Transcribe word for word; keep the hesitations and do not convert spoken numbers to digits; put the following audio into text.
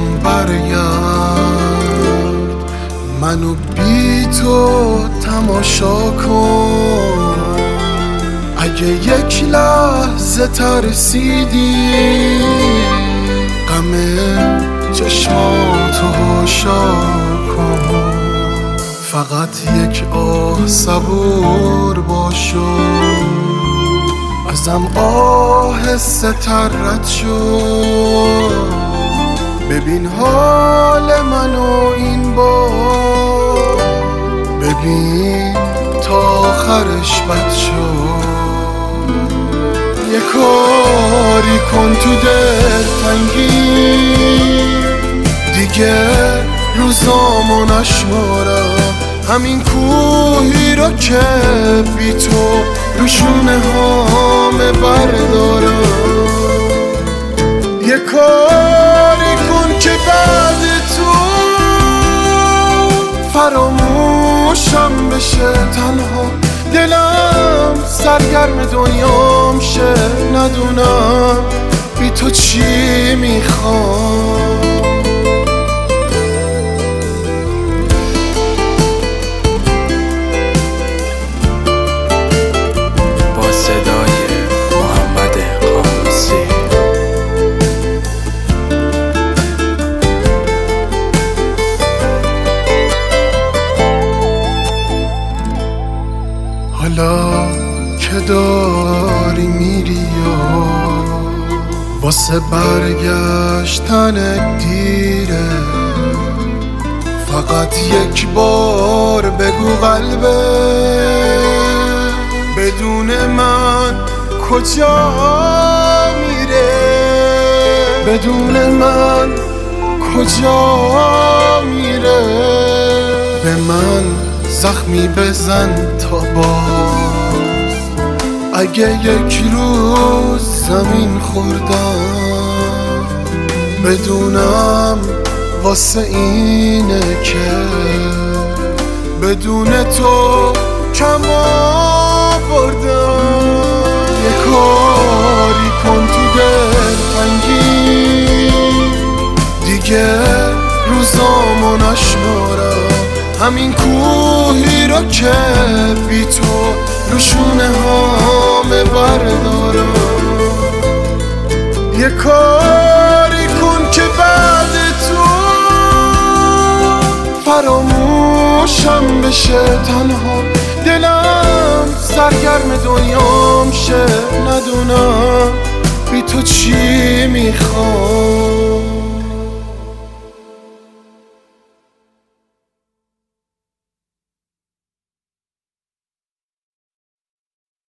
برگرد، منو بی تو تماشا کن. اگه یک لحظه ترسیدی غم چشماتو هاشا کن. فقط یک آه صبور باشو، ازم آهسته تر رد شو. ببین حال منو این بار، ببین تا آخرش بد شو. یه کاری کن تو دلتنگی، دیگه روزامو نشمارم. همین کوهی رو که بی تو روشونه هامه بردارم. یه کاری کن که بعد تو فراموشم بشه. تنها دلم سرگرم دنیام شه، ندونم بی تو چی میخوام. حالا که داری میری یا واسه برگشتن دیره، فقط یک بار بگو قلبه بدون من کجا میره. بدون من کجا میره. به من زخمی بزن تا باز، اگه یک روز زمین خوردم بدونم واسه اینه که بدون تو کم آوردم. یه کاری کن تو دلتنگی، دیگه روزامو نشمارم. همین کوهی رو که بی تو روشونه هامه بردارم. یه کاری کن که بعد تو فراموشم بشه. تنها دلم سرگرم دنیام شه، ندونم بی تو چی میخوام.